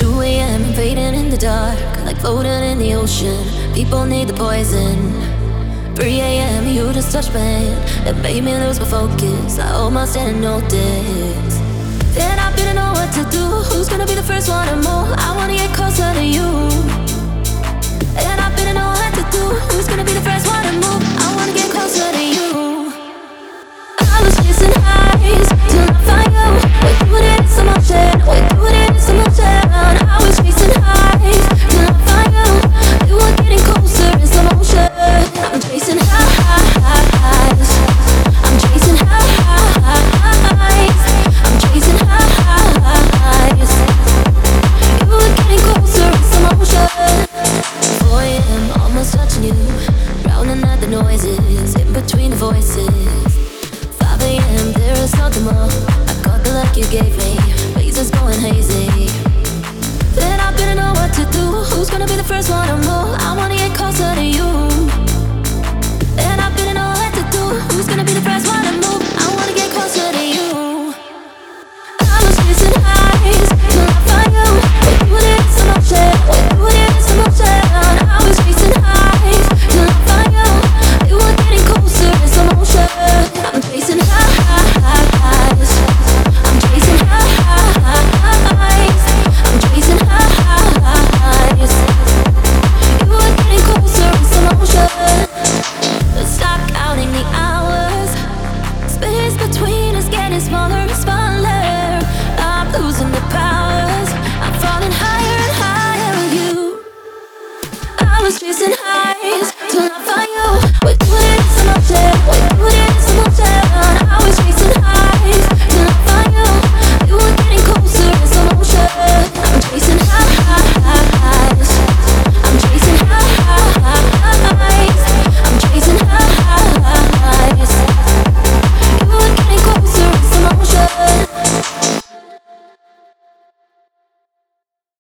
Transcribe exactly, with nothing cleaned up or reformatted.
two a m fading in the dark, like floating in the ocean. People need the poison. three a m you just touched my hand and made me lose my focus. I almost didn't notice. Then I didn't know what to do. Who's gonna be the first one to